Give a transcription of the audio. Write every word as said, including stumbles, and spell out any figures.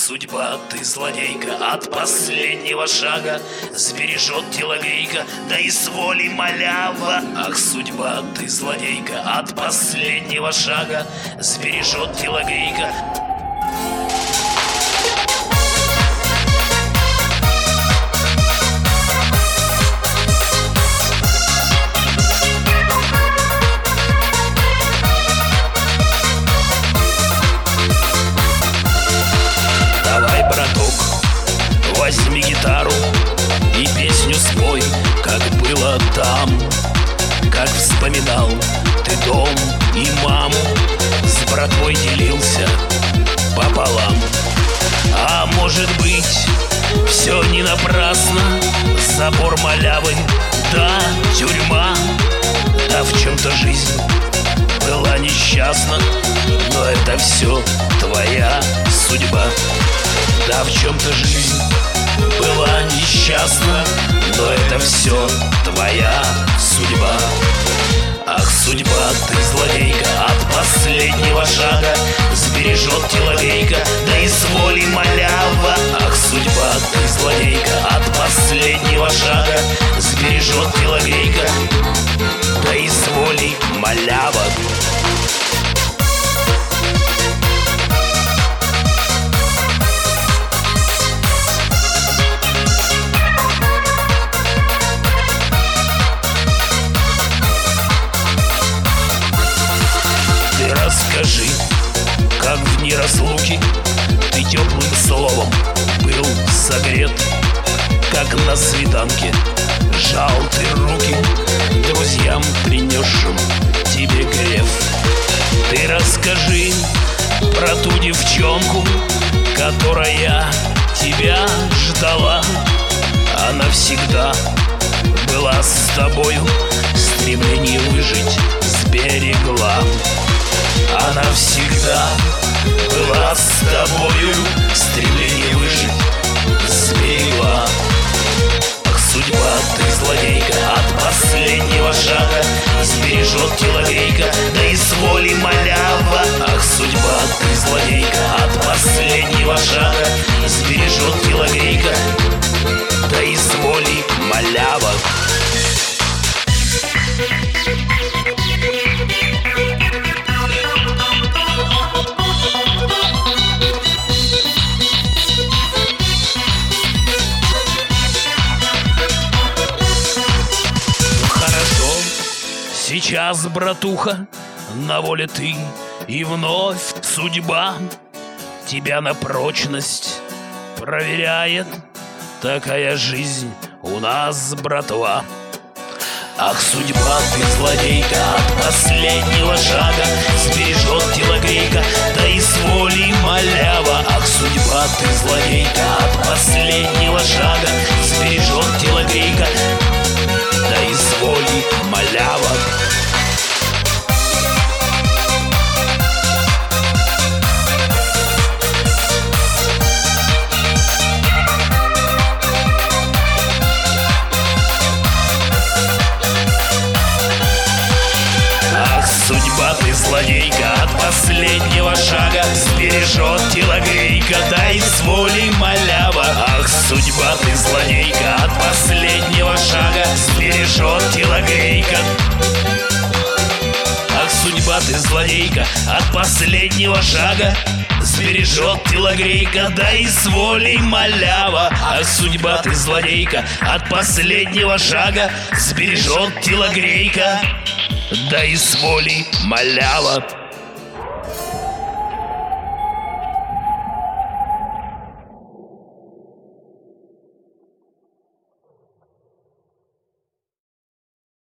судьба, ты злодейка, от последнего шага сбережет телогрейка, да и с воли малява. Ах, судьба, ты злодейка, от последнего шага сбережет телогрейка. Возьми гитару и песню спой, как было там, как вспоминал ты дом и маму, с братвой делился пополам. А может быть, все не напрасно, забор малявы, да, тюрьма. Да в чем-то жизнь была несчастна, но это все твоя судьба. Да в чем-то жизнь была несчастна, но это все твоя судьба. Ах, судьба, ты злодейка, от последнего шага сбережет телогрейка, да и с воли малява. Ах, судьба, ты злодейка, от последнего шага сбережет телогрейка, да и с воли малява. Расскажи, как в дни разлуки ты теплым словом был согрет, как на свиданке жал ты руки друзьям, принесшим тебе греф. Ты расскажи про ту девчонку, которая тебя ждала. Она всегда была с тобою, стремление выжить сберегла. Она всегда была с тобою, стремление выжить сберегла. Ах, судьба, ты злодейка, от последнего шага сбережет телогрейка, да и с воли малява. Ах, судьба, ты злодейка, от последнего шага сбережет телогрейка, да и с воли малява. Сейчас, братуха, на воле ты, и вновь судьба тебя на прочность проверяет. Такая жизнь у нас, братва. Ах, судьба, ты злодейка, от последнего шага сбережет телогрейка, да и с воли малява. Ах, судьба, ты злодейка, от последнего шага сбережет телогрейка, да и с воли малява. Судьба, ты злодейка, от последнего шага сбережет телогрейка, да и с воли малява. Ах, судьба, ты злодейка, от последнего шага сбережет телогрейка. Ах, судьба, ты злодейка, от последнего шага сбережет телогрейка, да и с волей малява. Ах, судьба, ты злодейка, от последнего шага сбережет телогрейка, да и с воли малява.